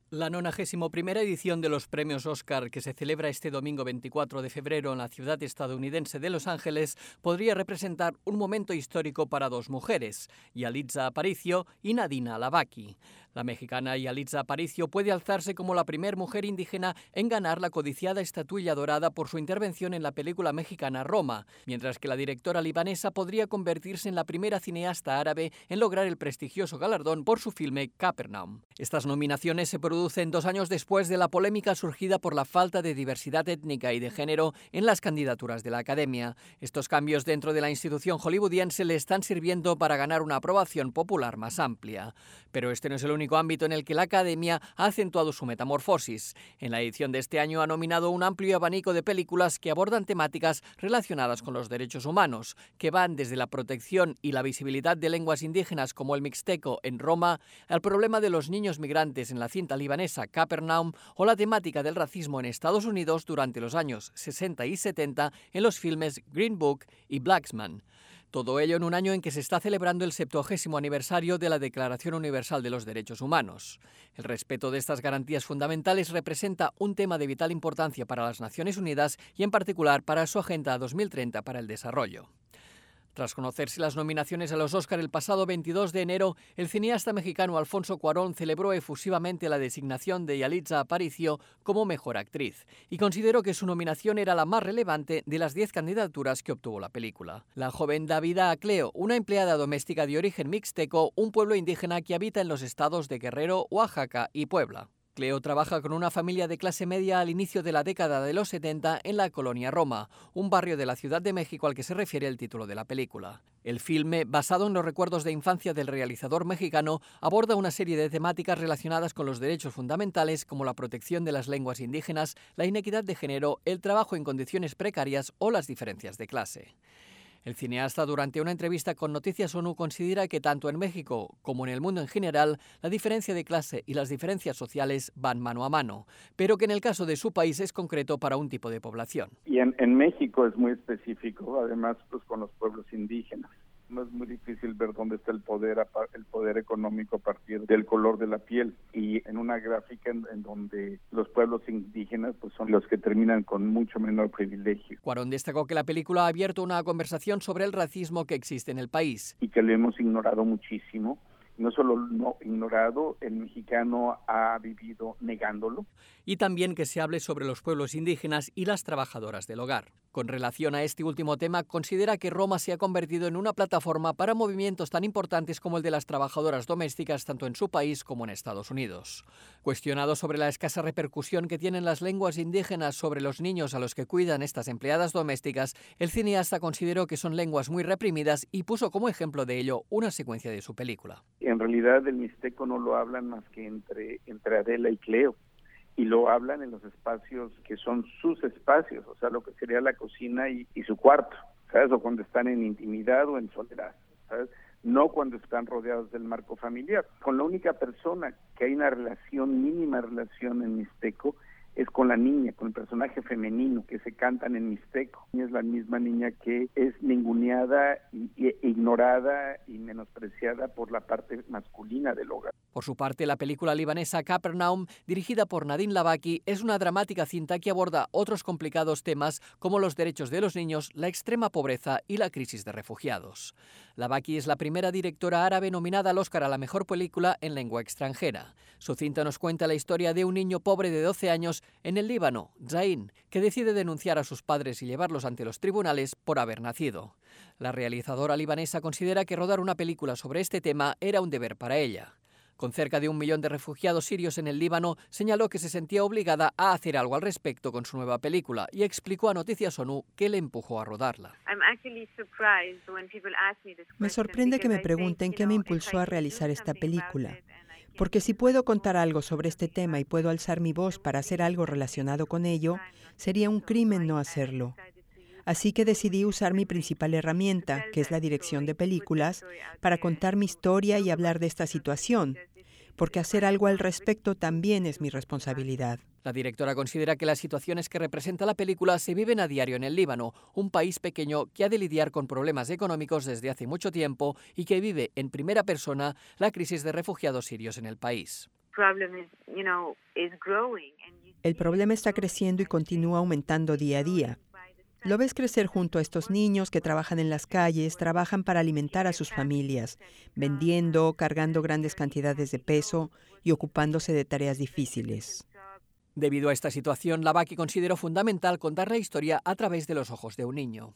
La 91ª edición de los premios Oscar, que se celebra este domingo 24 de febrero en la ciudad estadounidense de Los Ángeles, podría representar un momento histórico para dos mujeres, Yalitza Aparicio y Nadine Lavaki. La mexicana Yalitza Aparicio puede alzarse como la primera mujer indígena en ganar la codiciada estatuilla dorada por su intervención en la película mexicana Roma, mientras que la directora libanesa podría convertirse en la primera cineasta árabe en lograr el prestigioso galardón por su filme Capernaum. Estas nominaciones se producen 2 años después de la polémica surgida por la falta de diversidad étnica y de género en las candidaturas de la Academia. Estos cambios dentro de la institución hollywoodiense le están sirviendo para ganar una aprobación popular más amplia. Pero este no es el único ámbito en el que la Academia ha acentuado su metamorfosis. En la edición de este año ha nominado un amplio abanico de películas que abordan temáticas relacionadas con los derechos humanos, que van desde la protección y la visibilidad de lenguas indígenas como el mixteco en Roma, al problema de los niños migrantes en la cinta libanesa Capernaum o la temática del racismo en Estados Unidos durante los años 60 y 70 en los filmes Green Book y Blaxman. Todo ello en un año en que se está celebrando el 70º aniversario de la Declaración Universal de los Derechos Humanos. El respeto de estas garantías fundamentales representa un tema de vital importancia para las Naciones Unidas y en particular para su Agenda 2030 para el Desarrollo. Tras conocerse las nominaciones a los Oscar el pasado 22 de enero, el cineasta mexicano Alfonso Cuarón celebró efusivamente la designación de Yalitza Aparicio como mejor actriz y consideró que su nominación era la más relevante de las 10 candidaturas que obtuvo la película. La joven Davida Acleo, una empleada doméstica de origen mixteco, un pueblo indígena que habita en los estados de Guerrero, Oaxaca y Puebla. Cleo trabaja con una familia de clase media al inicio de la década de los 70 en la colonia Roma, un barrio de la Ciudad de México al que se refiere el título de la película. El filme, basado en los recuerdos de infancia del realizador mexicano, aborda una serie de temáticas relacionadas con los derechos fundamentales como la protección de las lenguas indígenas, la inequidad de género, el trabajo en condiciones precarias o las diferencias de clase. El cineasta, durante una entrevista con Noticias ONU, considera que tanto en México como en el mundo en general, la diferencia de clase y las diferencias sociales van mano a mano, pero que en el caso de su país es concreto para un tipo de población. Y en México es muy específico, además pues con los pueblos indígenas. No es muy difícil ver dónde está el poder económico a partir del color de la piel. Y en una gráfica en donde los pueblos indígenas pues son los que terminan con mucho menor privilegio. Cuarón destacó que la película ha abierto una conversación sobre el racismo que existe en el país. Y que lo hemos ignorado muchísimo. No solo no ignorado, el mexicano ha vivido negándolo. Y también que se hable sobre los pueblos indígenas y las trabajadoras del hogar. Con relación a este último tema, considera que Roma se ha convertido en una plataforma para movimientos tan importantes como el de las trabajadoras domésticas tanto en su país como en Estados Unidos. Cuestionado sobre la escasa repercusión que tienen las lenguas indígenas sobre los niños a los que cuidan estas empleadas domésticas, el cineasta consideró que son lenguas muy reprimidas y puso como ejemplo de ello una secuencia de su película. En realidad el mixteco no lo hablan más que entre Adela y Cleo. Y lo hablan en los espacios que son sus espacios, o sea, lo que sería la cocina y su cuarto, ¿sabes? O cuando están en intimidad o en soledad, ¿sabes? No cuando están rodeados del marco familiar. Con la única persona que hay una mínima relación en mixteco, es con la niña, con el personaje femenino que se cantan en mixteco. Es la misma niña que es ninguneada, ignorada y menospreciada por la parte masculina del hogar. Por su parte, la película libanesa Capernaum, dirigida por Nadine Lavaki, es una dramática cinta que aborda otros complicados temas como los derechos de los niños, la extrema pobreza y la crisis de refugiados. Lavaki es la primera directora árabe nominada al Oscar a la mejor película en lengua extranjera. Su cinta nos cuenta la historia de un niño pobre de 12 años en el Líbano, Zain, que decide denunciar a sus padres y llevarlos ante los tribunales por haber nacido. La realizadora libanesa considera que rodar una película sobre este tema era un deber para ella. Con cerca de 1 millón de refugiados sirios en el Líbano, señaló que se sentía obligada a hacer algo al respecto con su nueva película y explicó a Noticias ONU qué le empujó a rodarla. Me sorprende que me pregunten qué me impulsó a realizar esta película. Porque si puedo contar algo sobre este tema y puedo alzar mi voz para hacer algo relacionado con ello, sería un crimen no hacerlo. Así que decidí usar mi principal herramienta, que es la dirección de películas, para contar mi historia y hablar de esta situación, porque hacer algo al respecto también es mi responsabilidad. La directora considera que las situaciones que representa la película se viven a diario en el Líbano, un país pequeño que ha de lidiar con problemas económicos desde hace mucho tiempo y que vive en primera persona la crisis de refugiados sirios en el país. El problema está creciendo y continúa aumentando día a día. Lo ves crecer junto a estos niños que trabajan en las calles, trabajan para alimentar a sus familias, vendiendo, cargando grandes cantidades de peso y ocupándose de tareas difíciles. Debido a esta situación, Lavaki consideró fundamental contar la historia a través de los ojos de un niño.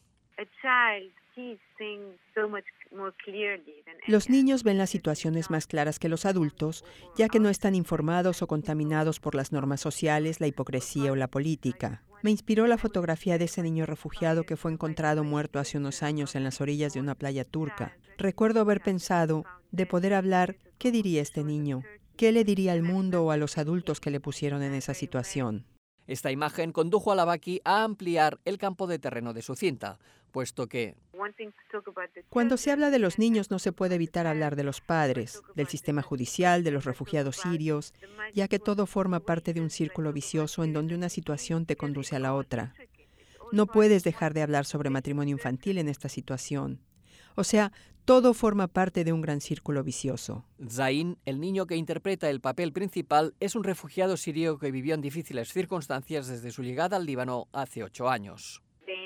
Los niños ven las situaciones más claras que los adultos, ya que no están informados o contaminados por las normas sociales, la hipocresía o la política. Me inspiró la fotografía de ese niño refugiado que fue encontrado muerto hace unos años en las orillas de una playa turca. Recuerdo haber pensado, de poder hablar, ¿qué diría este niño? ¿Qué le diría al mundo o a los adultos que le pusieron en esa situación? Esta imagen condujo a Lavaki a ampliar el campo de terreno de su cinta, puesto que cuando se habla de los niños no se puede evitar hablar de los padres, del sistema judicial, de los refugiados sirios, ya que todo forma parte de un círculo vicioso en donde una situación te conduce a la otra. No puedes dejar de hablar sobre matrimonio infantil en esta situación. O sea, todo forma parte de un gran círculo vicioso. Zain, el niño que interpreta el papel principal, es un refugiado sirio que vivió en difíciles circunstancias desde su llegada al Líbano hace 8 años.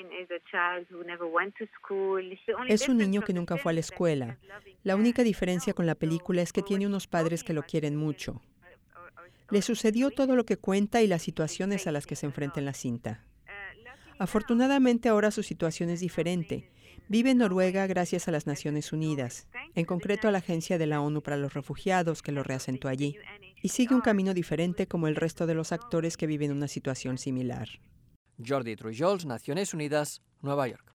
Es un niño que nunca fue a la escuela. La única diferencia con la película es que tiene unos padres que lo quieren mucho. Le sucedió todo lo que cuenta y las situaciones a las que se enfrenta en la cinta. Afortunadamente ahora su situación es diferente. Vive en Noruega gracias a las Naciones Unidas, en concreto a la Agencia de la ONU para los Refugiados que lo reasentó allí, y sigue un camino diferente como el resto de los actores que viven una situación similar. Jordi Trujols, Naciones Unidas, Nueva York.